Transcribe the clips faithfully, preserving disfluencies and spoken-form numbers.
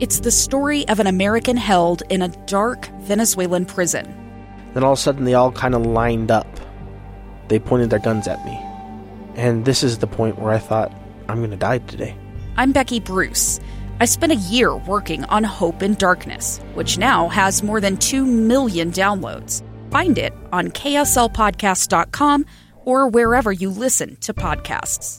It's the story of an American held in a dark Venezuelan prison. Then all of a sudden they all kind of lined up. They pointed their guns at me. And this is the point where I thought, I'm going to die today. I'm Becky Bruce. I spent a year working on Hope in Darkness, which now has more than two million downloads. Find it on K S L podcast dot com or wherever you listen to podcasts.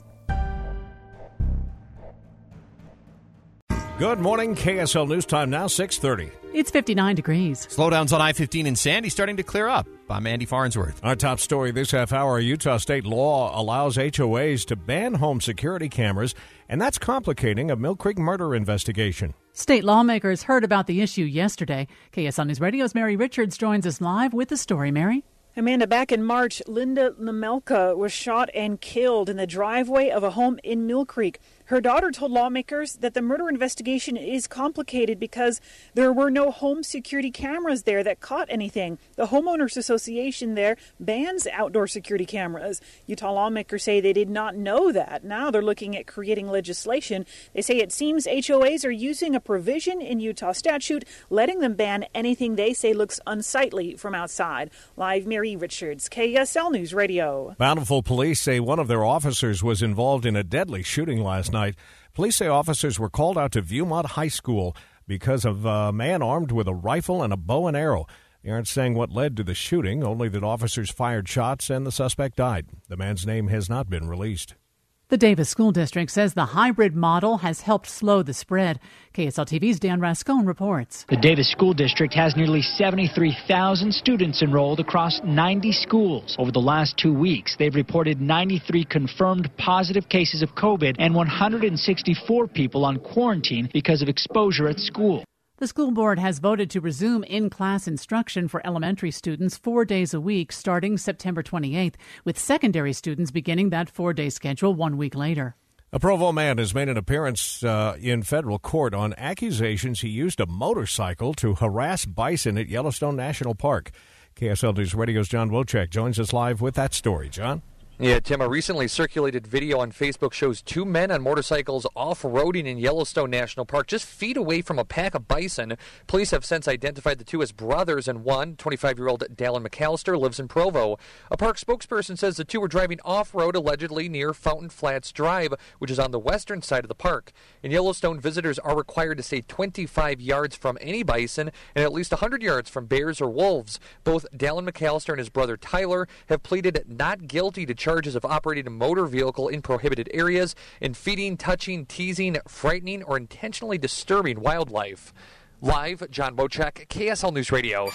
Good morning, K S L News Time now, six thirty. It's fifty-nine degrees. Slowdowns on I fifteen in Sandy starting to clear up. I'm Andy Farnsworth. Our top story this half hour, Utah state law allows H O As to ban home security cameras, and that's complicating a Mill Creek murder investigation. State lawmakers heard about the issue yesterday. K S L News Radio's Mary Richards joins us live with the story. Mary? Amanda, back in March, Linda Nemelka was shot and killed in the driveway of a home in Mill Creek. Her daughter told lawmakers that the murder investigation is complicated because there were no home security cameras there that caught anything. The Homeowners Association there bans outdoor security cameras. Utah lawmakers say they did not know that. Now they're looking at creating legislation. They say it seems H O As are using a provision in Utah statute letting them ban anything they say looks unsightly from outside. Live, Mary Richards, K S L News Radio. Bountiful police say one of their officers was involved in a deadly shooting last night. Police say officers were called out to Viewmont High School because of a man armed with a rifle and a bow and arrow. They aren't saying what led to the shooting, only that officers fired shots and the suspect died. The man's name has not been released. The Davis School District says the hybrid model has helped slow the spread. K S L T V's Dan Rascone reports. The Davis School District has nearly seventy-three thousand students enrolled across ninety schools. Over the last two weeks, they've reported ninety-three confirmed positive cases of COVID and one hundred sixty-four people on quarantine because of exposure at school. The school board has voted to resume in-class instruction for elementary students four days a week starting September twenty-eighth, with secondary students beginning that four-day schedule one week later. A Provo man has made an appearance uh, in federal court on accusations he used a motorcycle to harass bison at Yellowstone National Park. K S L News Radio's John Wojcik joins us live with that story. John? Yeah, Tim, a recently circulated video on Facebook shows two men on motorcycles off-roading in Yellowstone National Park, just feet away from a pack of bison. Police have since identified the two as brothers, and one, twenty-five-year-old Dallin McAllister, lives in Provo. A park spokesperson says the two were driving off-road, allegedly near Fountain Flats Drive, which is on the western side of the park. In Yellowstone, visitors are required to stay twenty-five yards from any bison and at least one hundred yards from bears or wolves. Both Dallin McAllister and his brother Tyler have pleaded not guilty to charges of operating a motor vehicle in prohibited areas and feeding, touching, teasing, frightening, or intentionally disturbing wildlife. Live, John Wojcik, K S L News Radio.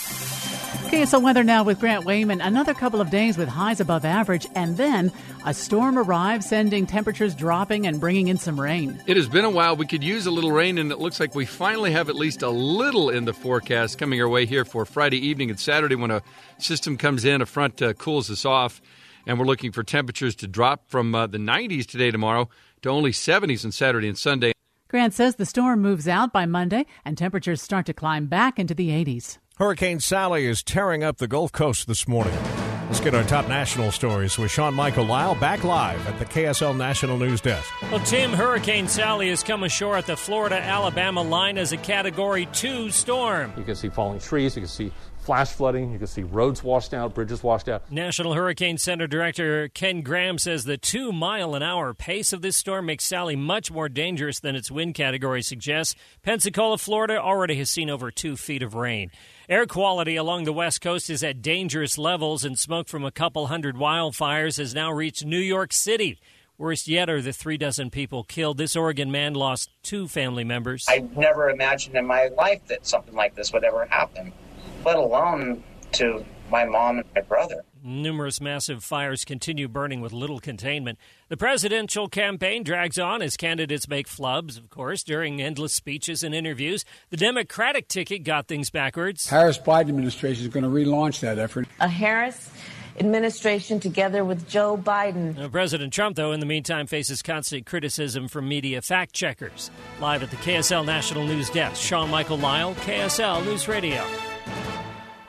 K S L weather now with Grant Wayman. Another couple of days with highs above average, and then a storm arrives, sending temperatures dropping and bringing in some rain. It has been a while. We could use a little rain, and it looks like we finally have at least a little in the forecast coming our way here for Friday evening and Saturday when a system comes in, a front uh, cools us off. And we're looking for temperatures to drop from uh, the nineties today, tomorrow, to only seventies on Saturday and Sunday. Grant says the storm moves out by Monday, and temperatures start to climb back into the eighties. Hurricane Sally is tearing up the Gulf Coast this morning. Let's get our top national stories with Sean Michael Lyle back live at the K S L National News Desk. Well, Tim, Hurricane Sally has come ashore at the Florida-Alabama line as a Category two storm. You can see falling trees. You can see flash flooding. You can see roads washed out, bridges washed out. National Hurricane Center Director Ken Graham says the two-mile-an-hour pace of this storm makes Sally much more dangerous than its wind category suggests. Pensacola, Florida, already has seen over two feet of rain. Air quality along the West Coast is at dangerous levels, and smoke from a couple hundred wildfires has now reached New York City. Worst yet are the three dozen people killed. This Oregon man lost two family members. I never imagined in my life that something like this would ever happen, let alone to my mom and my brother. Numerous massive fires continue burning with little containment. The presidential campaign drags on as candidates make flubs, of course, during endless speeches and interviews. The Democratic ticket got things backwards. Harris-Biden administration is going to relaunch that effort. A Harris administration together with Joe Biden. Now, President Trump, though, in the meantime, faces constant criticism from media fact-checkers. Live at the K S L National News Desk, Sean Michael Lyle, K S L News Radio.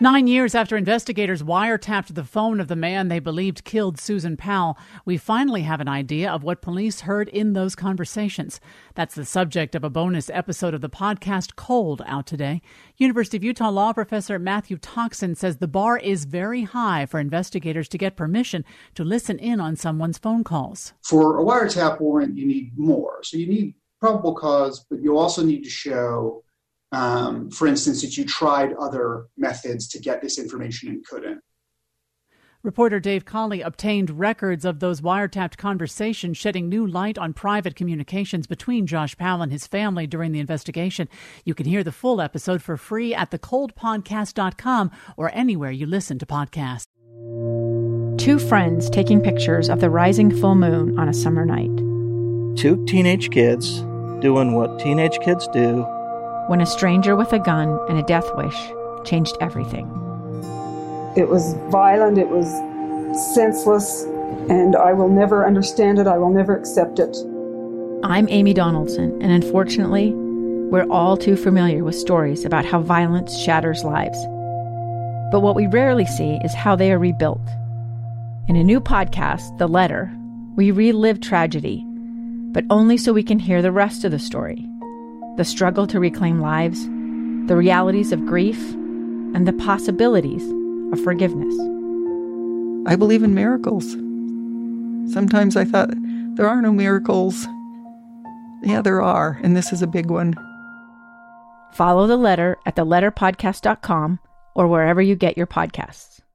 Nine years after investigators wiretapped the phone of the man they believed killed Susan Powell, we finally have an idea of what police heard in those conversations. That's the subject of a bonus episode of the podcast Cold, out today. University of Utah law professor Matthew Toxin says the bar is very high for investigators to get permission to listen in on someone's phone calls. For a wiretap warrant, you need more. So you need probable cause, but you also need to show Um, for instance, that you tried other methods to get this information and couldn't. Reporter Dave Colley obtained records of those wiretapped conversations, shedding new light on private communications between Josh Powell and his family during the investigation. You can hear the full episode for free at the cold podcast dot com or anywhere you listen to podcasts. Two friends taking pictures of the rising full moon on a summer night. Two teenage kids doing what teenage kids do. When a stranger with a gun and a death wish changed everything. It was violent, it was senseless, and I will never understand it, I will never accept it. I'm Amy Donaldson, and unfortunately, we're all too familiar with stories about how violence shatters lives. But what we rarely see is how they are rebuilt. In a new podcast, The Letter, we relive tragedy, but only so we can hear the rest of the story. The struggle to reclaim lives, the realities of grief, and the possibilities of forgiveness. I believe in miracles. Sometimes I thought, there are no miracles. Yeah, there are, and this is a big one. Follow The Letter at the letter podcast dot com or wherever you get your podcasts.